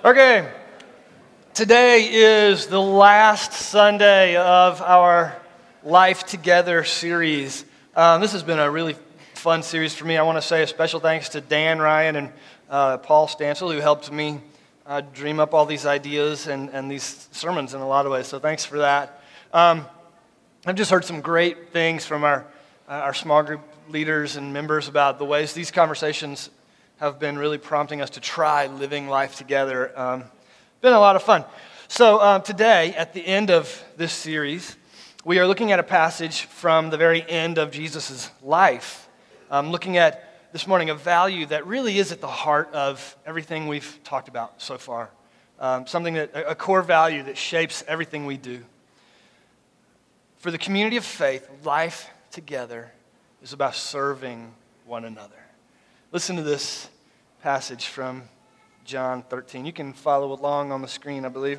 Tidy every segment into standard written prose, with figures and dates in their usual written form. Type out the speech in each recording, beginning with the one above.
Okay, today is the last Sunday of our Life Together series. This has been a really fun series for me. I want to say a special thanks to Dan Ryan and Paul Stansel, who helped me dream up all these ideas and these sermons in a lot of ways, so thanks for that. I've just heard some great things from our small group leaders and members about the ways these conversations have been really prompting us to try living life together. Been a lot of fun. So today, at the end of this series, we are looking at a passage from the very end of Jesus' life. Looking at, this morning, a value that really is at the heart of everything we've talked about so far. Something that, a core value that shapes everything we do. For the community of faith, life together is about serving one another. Listen to this passage from John 13. You can follow along on the screen, I believe.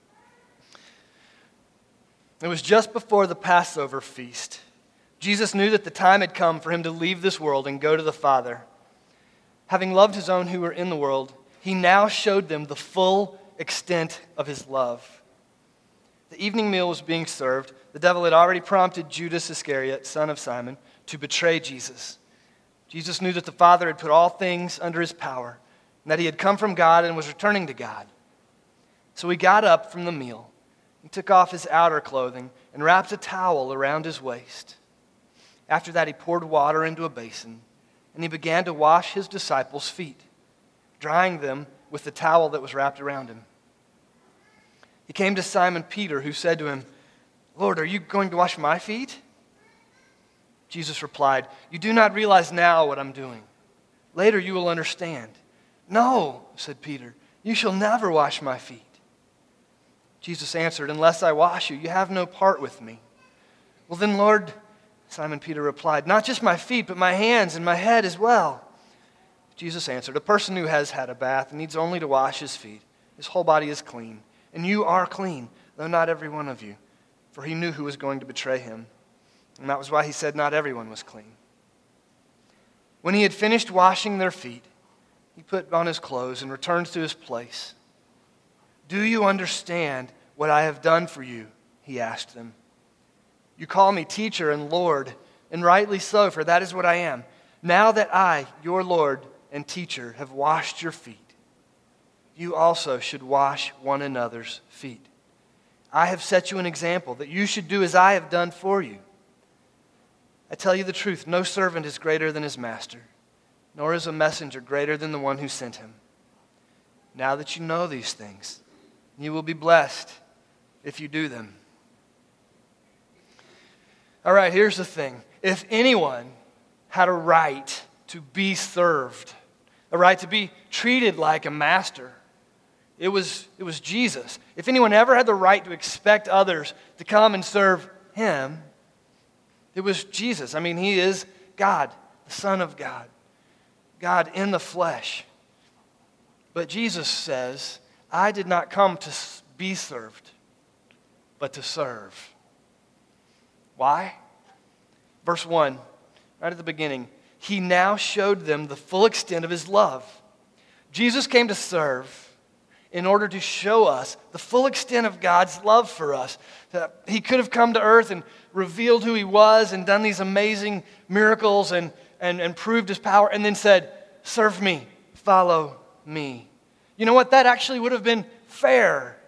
It was just before the Passover feast. Jesus knew that the time had come for him to leave this world and go to the Father. Having loved his own who were in the world, he now showed them the full extent of his love. The evening meal was being served. The devil had already prompted Judas Iscariot, son of Simon, to betray Jesus. Jesus knew that the Father had put all things under his power, and that he had come from God and was returning to God. So he got up from the meal and took off his outer clothing and wrapped a towel around his waist. After that, he poured water into a basin, and he began to wash his disciples' feet, drying them with the towel that was wrapped around him. He came to Simon Peter, who said to him, "Lord, are you going to wash my feet?" Jesus replied, "You do not realize now what I'm doing. Later you will understand." "No," said Peter, "you shall never wash my feet." Jesus answered, "Unless I wash you, you have no part with me." "Well then, Lord," Simon Peter replied, "not just my feet, but my hands and my head as well." Jesus answered, "A person who has had a bath needs only to wash his feet. His whole body is clean, and you are clean, though not every one of you." For he knew who was going to betray him. And that was why he said not everyone was clean. When he had finished washing their feet, he put on his clothes and returned to his place. "Do you understand what I have done for you?" he asked them. "You call me teacher and Lord, and rightly so, for that is what I am. Now that I, your Lord and teacher, have washed your feet, you also should wash one another's feet. I have set you an example that you should do as I have done for you. I tell you the truth, no servant is greater than his master, nor is a messenger greater than the one who sent him. Now that you know these things, you will be blessed if you do them." All right, here's the thing. If anyone had a right to be served, a right to be treated like a master, it was Jesus. If anyone ever had the right to expect others to come and serve him, it was Jesus. I mean, he is God, the Son of God, God in the flesh. But Jesus says, "I did not come to be served, but to serve." Why? Verse 1, right at the beginning, he now showed them the full extent of his love. Jesus came to serve in order to show us the full extent of God's love for us. He could have come to earth and revealed who he was and done these amazing miracles and proved his power and then said, "Serve me, follow me." You know what? That actually would have been fair.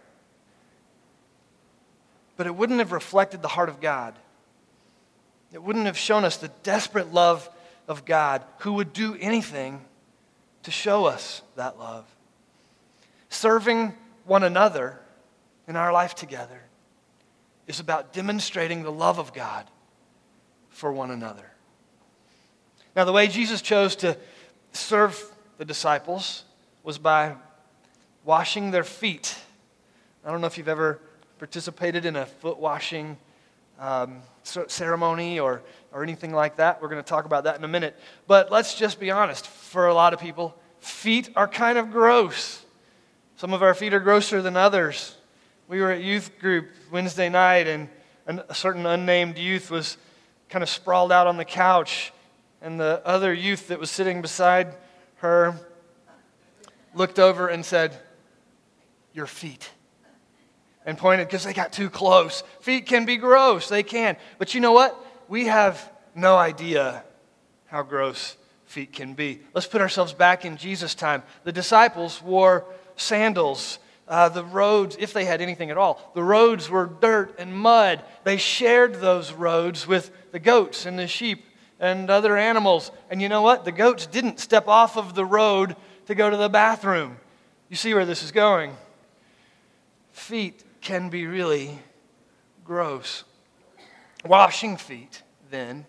But it wouldn't have reflected the heart of God. It wouldn't have shown us the desperate love of God, who would do anything to show us that love. Serving one another in our life together is about demonstrating the love of God for one another. Now, the way Jesus chose to serve the disciples was by washing their feet. I don't know if you've ever participated in a foot washing ceremony or anything like that. We're going to talk about that in a minute. But let's just be honest. For a lot of people, feet are kind of gross. Some of our feet are grosser than others. We were at youth group Wednesday night, and a certain unnamed youth was kind of sprawled out on the couch, and the other youth that was sitting beside her looked over and said, your feet. And pointed because they got too close. Feet can be gross. They can. But you know what? We have no idea how gross feet can be. Let's put ourselves back in Jesus' time. The disciples wore sandals. The roads, if they had anything at all, the roads were dirt and mud. They shared those roads with the goats and the sheep and other animals. And you know what? The goats didn't step off of the road to go to the bathroom. You see where this is going? Feet can be really gross. Washing feet, then,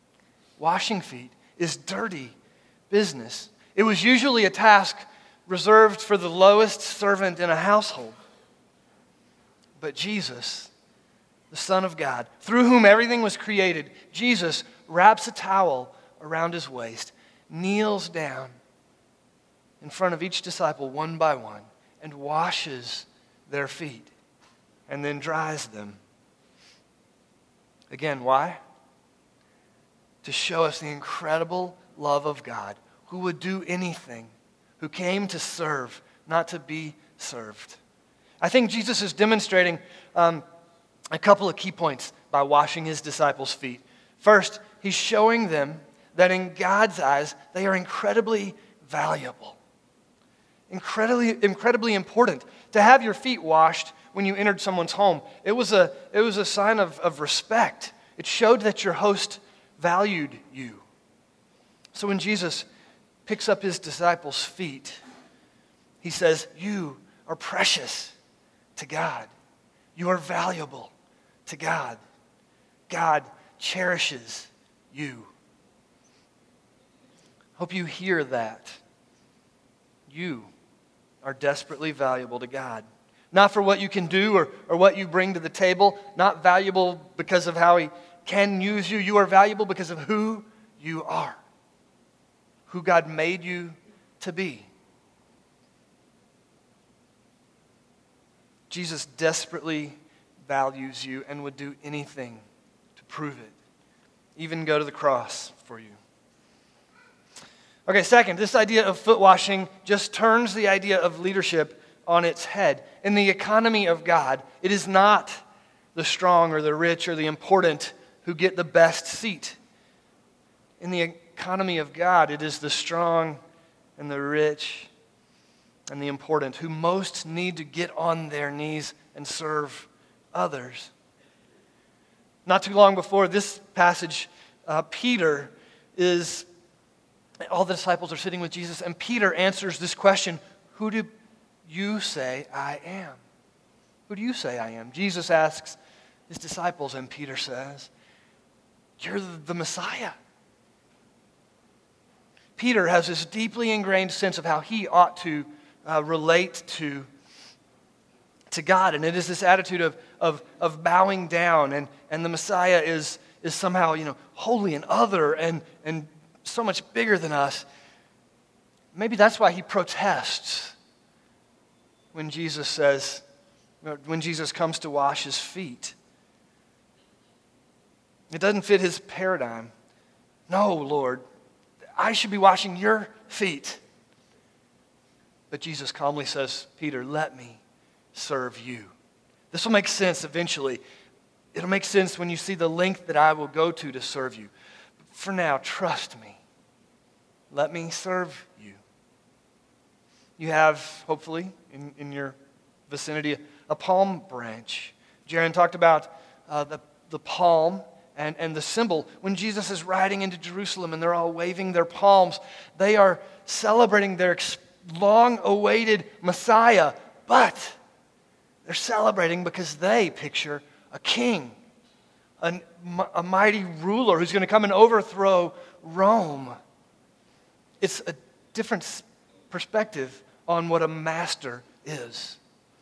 is dirty business. It was usually a task reserved for the lowest servant in a household. But Jesus, the Son of God, through whom everything was created, Jesus wraps a towel around his waist, kneels down in front of each disciple one by one, and washes their feet, and then dries them. Again, why? To show us the incredible love of God, who would do anything, who came to serve, not to be served. I think Jesus is demonstrating a couple of key points by washing his disciples' feet. First, he's showing them that in God's eyes, they are incredibly valuable, incredibly important. To have your feet washed when you entered someone's home, it was a sign of respect. It showed that your host valued you. So when Jesus picks up his disciples' feet, he says, you are precious to God. You are valuable to God. God cherishes you. Hope you hear that. You are desperately valuable to God. Not for what you can do or what you bring to the table. Not valuable because of how he can use you. You are valuable because of who you are. Who God made you to be. Jesus desperately values you and would do anything to prove it. Even go to the cross for you. Okay, second, this idea of foot washing just turns the idea of leadership on its head. In the economy of God, it is not the strong or the rich or the important who get the best seat. In the economy of God, it is the strong and the rich and the important who most need to get on their knees and serve others. Not too long before this passage, Peter is, all the disciples are sitting with Jesus, and Peter answers this question, who do you say I am? Who do you say I am? Jesus asks his disciples, and Peter says, you're the Messiah. Peter has this deeply ingrained sense of how he ought to relate to God. And it is this attitude of bowing down. And the Messiah is somehow, holy and other and so much bigger than us. Maybe that's why he protests when Jesus comes to wash his feet. It doesn't fit his paradigm. No, Lord, I should be washing your feet. But Jesus calmly says, Peter, let me serve you. This will make sense eventually. It'll make sense when you see the length that I will go to serve you. But for now, trust me. Let me serve you. You have, hopefully, in your vicinity, a palm branch. Jaron talked about the palm and the symbol. When Jesus is riding into Jerusalem and they're all waving their palms, they are celebrating their long-awaited Messiah, but they're celebrating because they picture a king, a mighty ruler who's going to come and overthrow Rome. It's a different perspective on what a master is.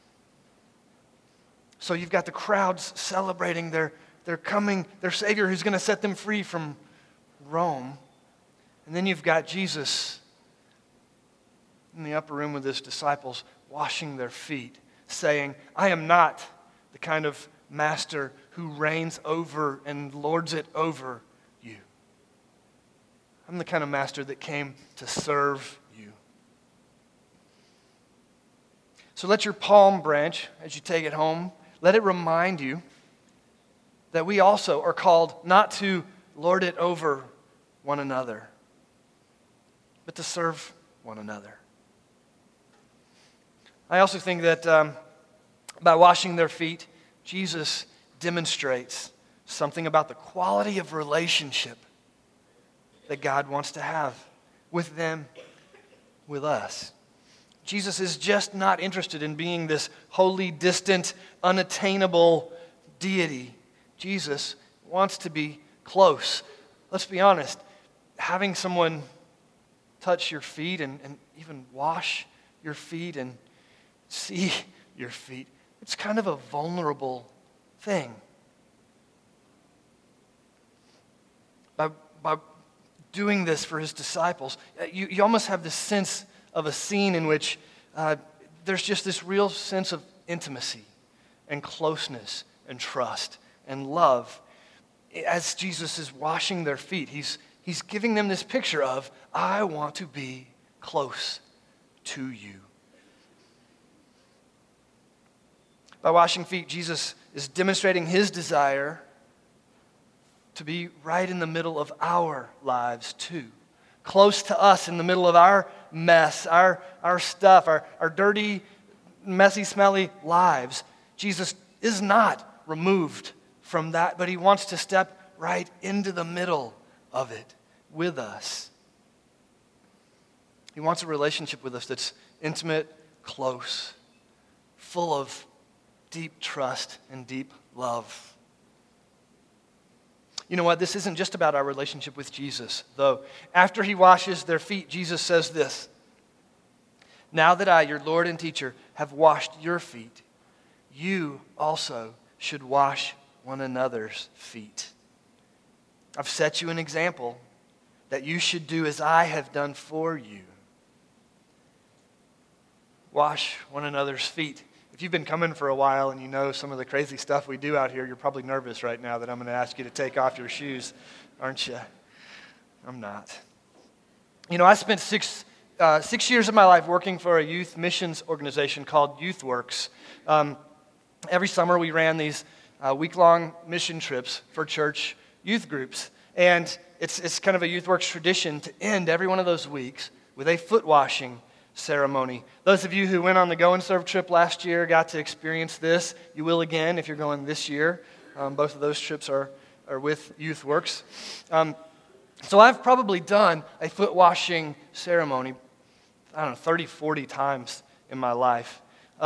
So you've got the crowds celebrating their Savior who's going to set them free from Rome. And then you've got Jesus in the upper room with his disciples washing their feet, saying, I am not the kind of master who reigns over and lords it over you. I'm the kind of master that came to serve you. So let your palm branch, as you take it home, let it remind you that we also are called not to lord it over one another, but to serve one another. I also think that by washing their feet, Jesus demonstrates something about the quality of relationship that God wants to have with them, with us. Jesus is just not interested in being this holy, distant, unattainable deity. Jesus wants to be close. Let's be honest, having someone touch your feet and even wash your feet and see your feet, it's kind of a vulnerable thing. By doing this for his disciples, you almost have this sense of a scene in which there's just this real sense of intimacy and closeness and trust and love. As Jesus is washing their feet, he's giving them this picture of, I want to be close to you. By washing feet, Jesus is demonstrating his desire to be right in the middle of our lives too. Close to us in the middle of our mess, our stuff, our dirty, messy, smelly lives. Jesus is not removed from that, but he wants to step right into the middle of it with us. He wants a relationship with us that's intimate, close, full of deep trust and deep love. You know what? This isn't just about our relationship with Jesus, though. After he washes their feet, Jesus says this, now that I, your Lord and teacher, have washed your feet, you also should wash one another's feet. I've set you an example that you should do as I have done for you. Wash one another's feet. If you've been coming for a while and you know some of the crazy stuff we do out here, you're probably nervous right now that I'm going to ask you to take off your shoes, aren't you? I'm not. You know, I spent six years of my life working for a youth missions organization called YouthWorks. Every summer we ran these week-long mission trips for church youth groups. And it's kind of a YouthWorks tradition to end every one of those weeks with a foot washing ceremony. Those of you who went on the Go and Serve trip last year got to experience this. You will again if you're going this year. Both of those trips are with YouthWorks. So I've probably done a foot washing ceremony, 30, 40 times in my life.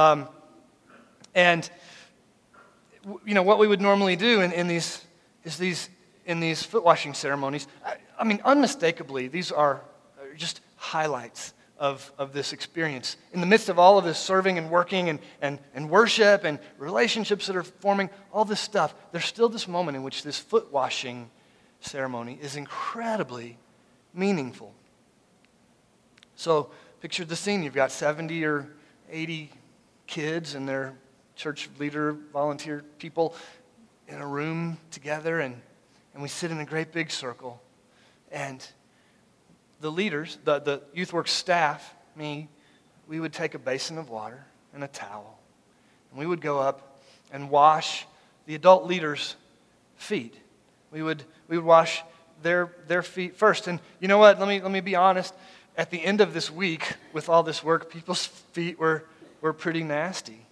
And you know what we would normally do in these foot washing ceremonies, unmistakably, these are just highlights of this experience. In the midst of all of this serving and working and worship and relationships that are forming, all this stuff, there's still this moment in which this foot washing ceremony is incredibly meaningful. So picture the scene. You've got 70 or 80 kids and their church leader, volunteer people in a room together, and we sit in a great big circle. And the leaders, the YouthWorks staff, me, we would take a basin of water and a towel, and we would go up and wash the adult leaders' feet. We would wash their feet first. And you know what? Let me be honest. At the end of this week, with all this work, people's feet were pretty nasty.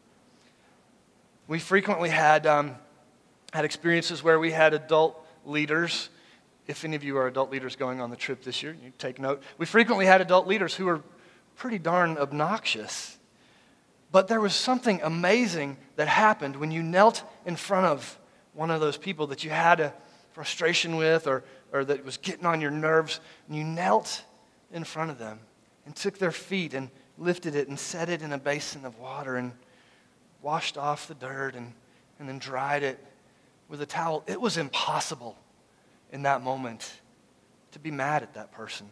We frequently had experiences where we had adult leaders. If any of you are adult leaders going on the trip this year, you take note. We frequently had adult leaders who were pretty darn obnoxious. But there was something amazing that happened when you knelt in front of one of those people that you had a frustration with or that was getting on your nerves, and you knelt in front of them and took their feet and lifted it and set it in a basin of water and washed off the dirt and then dried it with a towel. It was impossible in that moment to be mad at that person.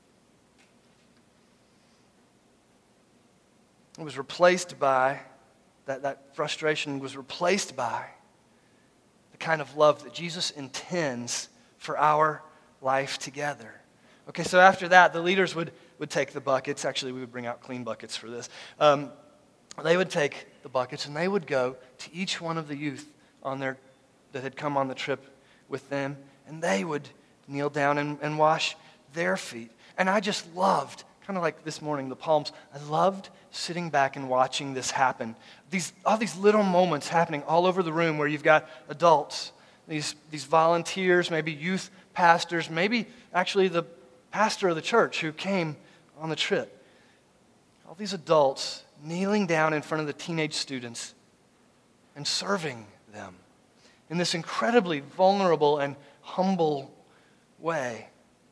It was replaced by, that frustration was replaced by the kind of love that Jesus intends for our life together. Okay, so after that, the leaders would take the buckets. Actually, we would bring out clean buckets for this. they would take the buckets and they would go to each one of the youth that had come on the trip with them, and they would kneel down and wash their feet. And I just loved, kind of like this morning, the Palms, I loved sitting back and watching this happen. All these little moments happening all over the room where you've got adults, these volunteers, maybe youth pastors, maybe actually the pastor of the church who came on the trip. All these adults kneeling down in front of the teenage students and serving them in this incredibly vulnerable and humble way.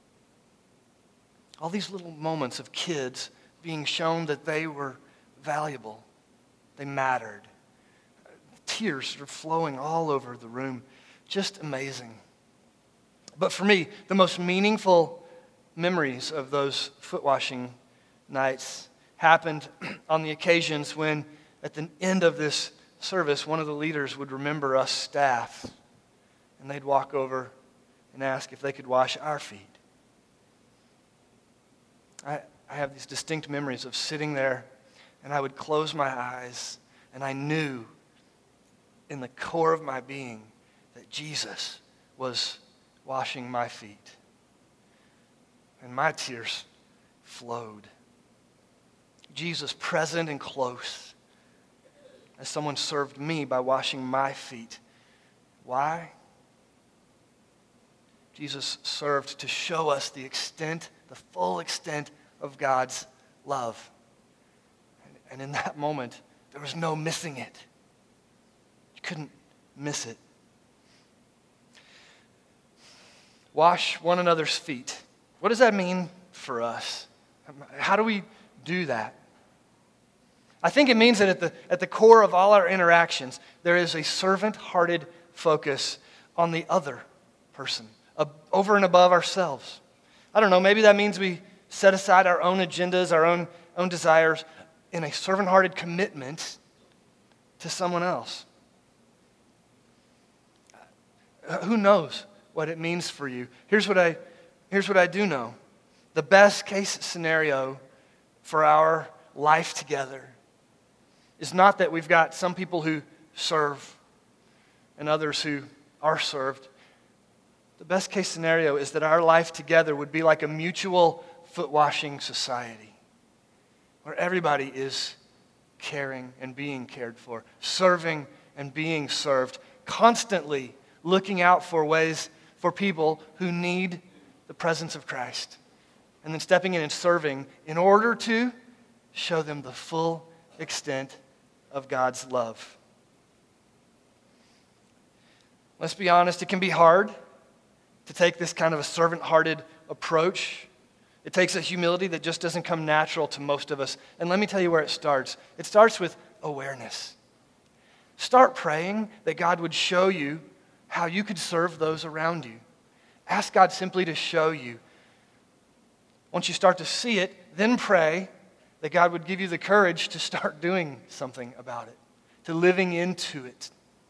All these little moments of kids being shown that they were valuable, they mattered. Tears are flowing all over the room. Just amazing. But for me, the most meaningful memories of those foot washing nights happened on the occasions when, at the end of this service, one of the leaders would remember us staff, and they'd walk over and ask if they could wash our feet. I have these distinct memories of sitting there, and I would close my eyes, and I knew in the core of my being that Jesus was washing my feet. And my tears flowed. Jesus present and close as someone served me by washing my feet. Why? Jesus served to show us the full extent of God's love. And in that moment, there was no missing it. You couldn't miss it. Wash one another's feet. What does that mean for us? How do we do that? I think it means that at the core of all our interactions, there is a servant-hearted focus on the other person, over and above ourselves. I don't know, maybe that means we set aside our own agendas, our own desires in a servant-hearted commitment to someone else. Who knows what it means for you? Here's what I do know. The best case scenario for our life together is not that we've got some people who serve and others who are served. The best case scenario is that our life together would be like a mutual foot-washing society where everybody is caring and being cared for, serving and being served, constantly looking out for ways for people who need the presence of Christ, and then stepping in and serving in order to show them the full extent of God's love. Let's be honest, it can be hard to take this kind of a servant-hearted approach. It takes a humility that just doesn't come natural to most of us. And let me tell you where it starts. It starts with awareness. Start praying that God would show you how you could serve those around you. Ask God simply to show you. Once you start to see it, then pray that God would give you the courage to start doing something about it, to living into it.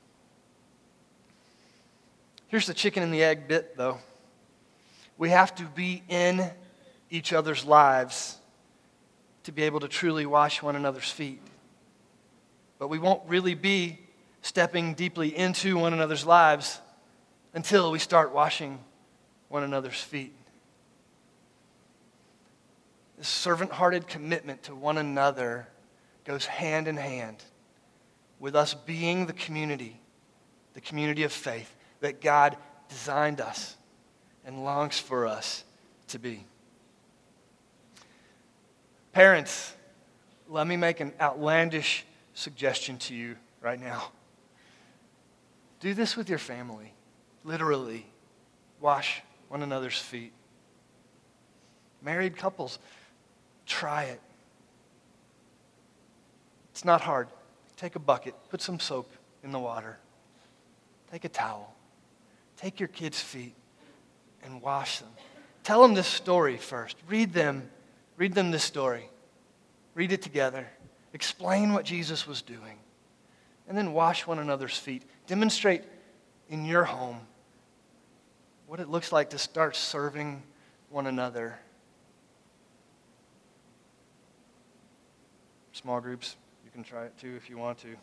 Here's the chicken and the egg bit, though. We have to be in each other's lives to be able to truly wash one another's feet. But we won't really be stepping deeply into one another's lives until we start washing one another's feet. This servant-hearted commitment to one another goes hand in hand with us being the community of faith that God designed us and longs for us to be. Parents, let me make an outlandish suggestion to you right now. Do this with your family. Literally, wash one another's feet. Married couples, try it. It's not hard. Take a bucket, put some soap in the water. Take a towel. Take your kids' feet and wash them. Tell them this story first. Read them this story. Read it together. Explain what Jesus was doing. And then wash one another's feet. Demonstrate in your home what it looks like to start serving one another. Small groups, you can try it too if you want to.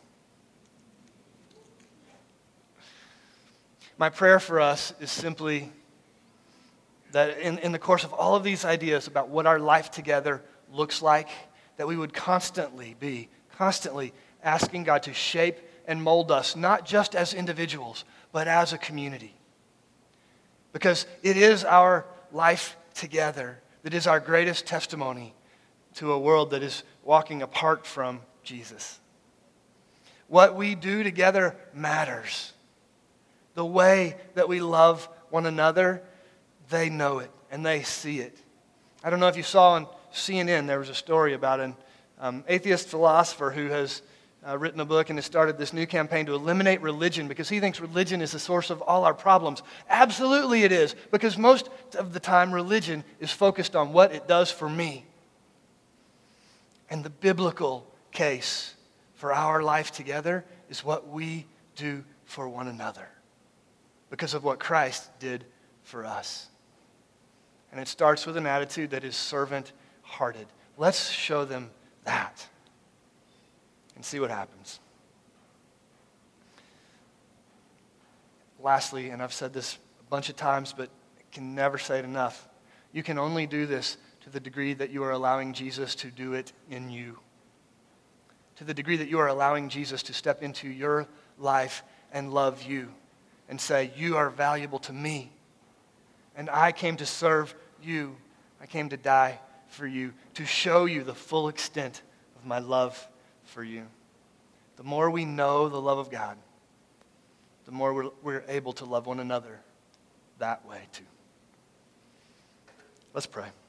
My prayer for us is simply that in the course of all of these ideas about what our life together looks like, that we would constantly asking God to shape and mold us, not just as individuals, but as a community. Because it is our life together that is our greatest testimony to a world that is walking apart from Jesus. What we do together matters. The way that we love one another, they know it and they see it. I don't know if you saw on CNN, there was a story about an atheist philosopher who has written a book and has started this new campaign to eliminate religion because he thinks religion is the source of all our problems. Absolutely it is, because most of the time religion is focused on what it does for me. And the biblical case for our life together is what we do for one another because of what Christ did for us. And it starts with an attitude that is servant-hearted. Let's show them that and see what happens. Lastly, and I've said this a bunch of times, but I can never say it enough, you can only do this to the degree that you are allowing Jesus to do it in you. To the degree that you are allowing Jesus to step into your life and love you and say, you are valuable to me. And I came to serve you. I came to die for you, to show you the full extent of my love for you. The more we know the love of God, the more we're able to love one another that way too. Let's pray.